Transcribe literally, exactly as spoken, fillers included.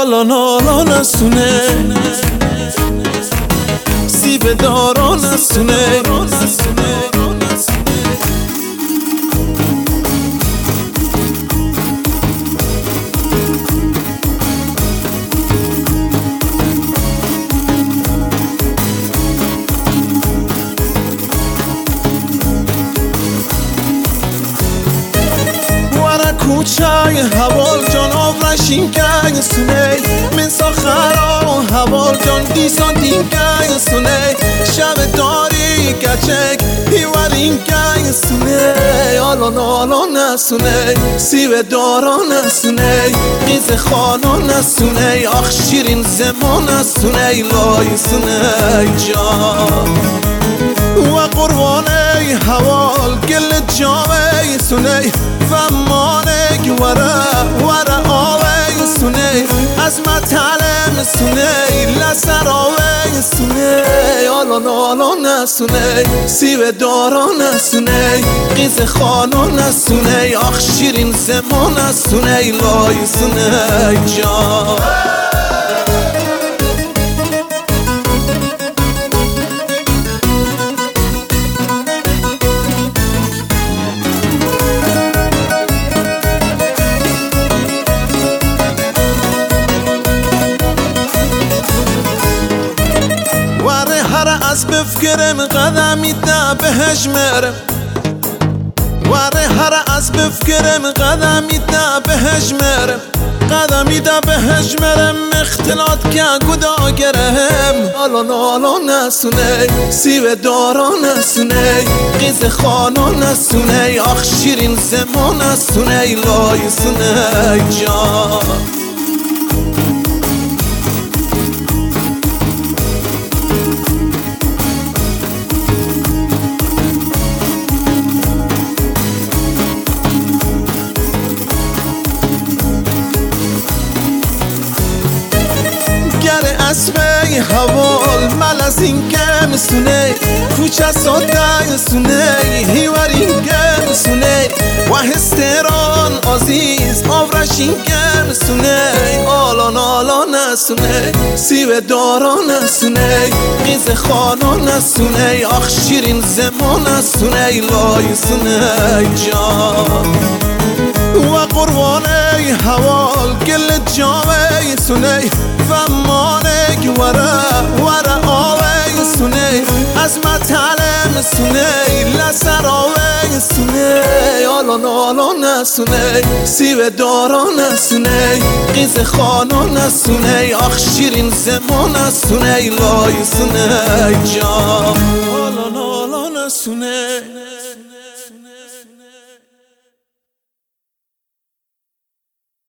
آلان آلان نسونه سیب داران نسونه کوچای حوال جان آورشین که سونه من ساخرا حوال جان دیسان دین که سونه شب داری کچک پیورین که سونه آلان آلان نسونه سیب داران نسونه قیز خانان نسونه آخ شیرین زمان نسونه لای سونه جان و قربانه حوال گل جامه سونه و مانه وره وره آوه سونه از مطلم سونه لسر آوه سونه آلان آلان نسونه سیب داران نسونه قیز خانان نسونه آخ شیرین زمان نسونه لای سونه جان از بفکرم قدمی ده بهش مرم وره هر از بفکرم قدمی ده بهش مرم قدمی ده بهش مرم اختلاط که گدا گرم آلان آلان نسونه سیب داران نسونه قیز خانان نسونه آخ شیرین زمان نسونه لای سونه جان اسبه حوال مل از این که مسونه کوچه ساده سونه هیور این که مسونه و هستران عزیز آورش این که مسونه آلان آلان نسونه سیب داران نسونه قیز خانان نسونه آخ شیرین زمان نسونه لای سونه جان و قربانه حوال گل جامه سونه و مانه وره وره آوه سونه از مطلم سونه لسر آوه سونه آلان آلان نسونه سیب داران نسونه قیز خانان نسونه آخ شیرین زمان نسونه لای سونه جان آلان آلان نسونه